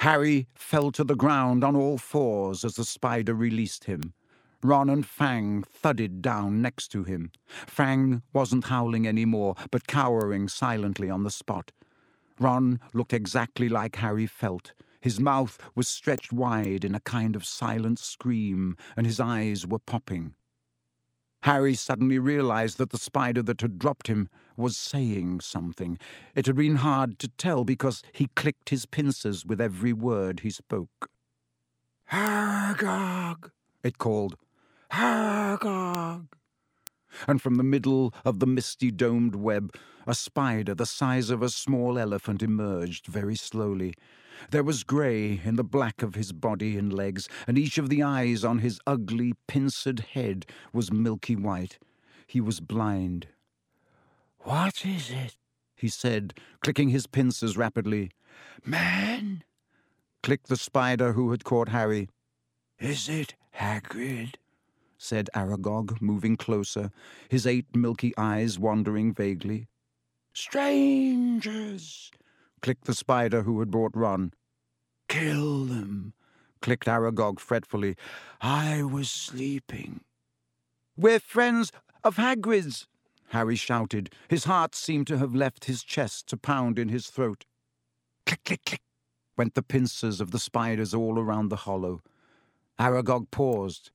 Harry fell to the ground on all fours as the spider released him. Ron and Fang thudded down next to him. Fang wasn't howling anymore, but cowering silently on the spot. Ron looked exactly like Harry felt. His mouth was stretched wide in a kind of silent scream, and his eyes were popping. Harry suddenly realized that the spider that had dropped him was saying something. It had been hard to tell because he clicked his pincers with every word he spoke. "Aragog," it called. "Aragog." And from the middle of the misty domed web, a spider the size of a small elephant emerged very slowly. There was grey in the black of his body and legs, and each of the eyes on his ugly, pincered head was milky white. He was blind. "What is it?" he said, clicking his pincers rapidly. "Man?" clicked the spider who had caught Harry. "Is it Hagrid?" said Aragog, moving closer, his 8 milky eyes wandering vaguely. "Strangers!" clicked the spider who had brought Ron. "Kill them!" clicked Aragog fretfully. "I was sleeping." "We're friends of Hagrid's!" Harry shouted. His heart seemed to have left his chest to pound in his throat. Click, click, click, went the pincers of the spiders all around the hollow. Aragog paused.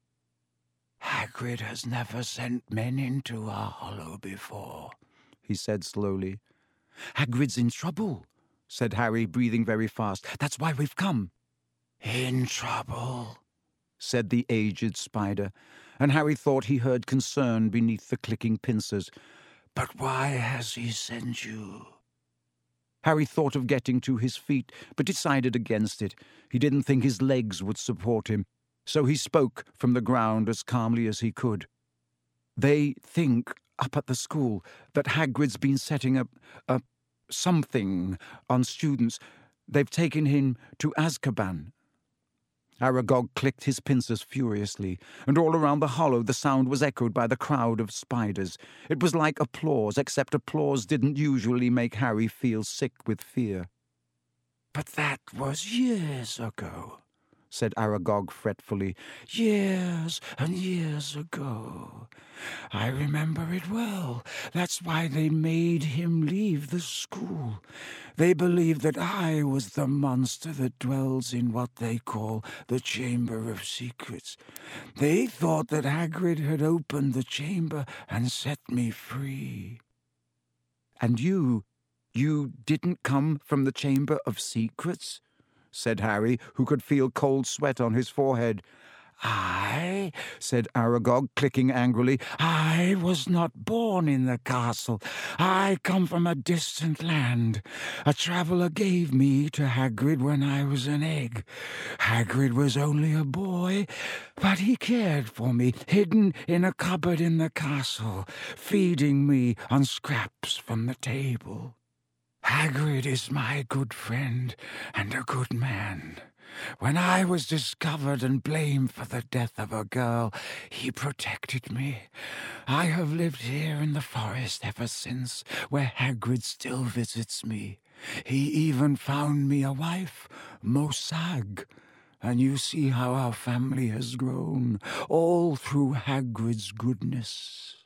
"Hagrid has never sent men into our hollow before," he said slowly. "Hagrid's in trouble," said Harry, breathing very fast. "That's why we've come." "In trouble," said the aged spider, and Harry thought he heard concern beneath the clicking pincers. "But why has he sent you?" Harry thought of getting to his feet, but decided against it. He didn't think his legs would support him, so he spoke from the ground as calmly as he could. "They think, up at the school, that Hagrid's been setting up something on students. They've taken him to Azkaban." Aragog clicked his pincers furiously, and all around the hollow the sound was echoed by the crowd of spiders. It was like applause, except applause didn't usually make Harry feel sick with fear. "But that was years ago," said Aragog fretfully. "Years and years ago. I remember it well. That's why they made him leave the school. They believed that I was the monster that dwells in what they call the Chamber of Secrets. They thought that Hagrid had opened the chamber and set me free." "And you didn't come from the Chamber of Secrets?" said Harry, who could feel cold sweat on his forehead. "I," said Aragog, clicking angrily, "I was not born in the castle. I come from a distant land. A traveller gave me to Hagrid when I was an egg. Hagrid was only a boy, but he cared for me, hidden in a cupboard in the castle, feeding me on scraps from the table. Hagrid is my good friend and a good man. When I was discovered and blamed for the death of a girl, he protected me. I have lived here in the forest ever since, where Hagrid still visits me. He even found me a wife, Mosag. And you see how our family has grown, all through Hagrid's goodness."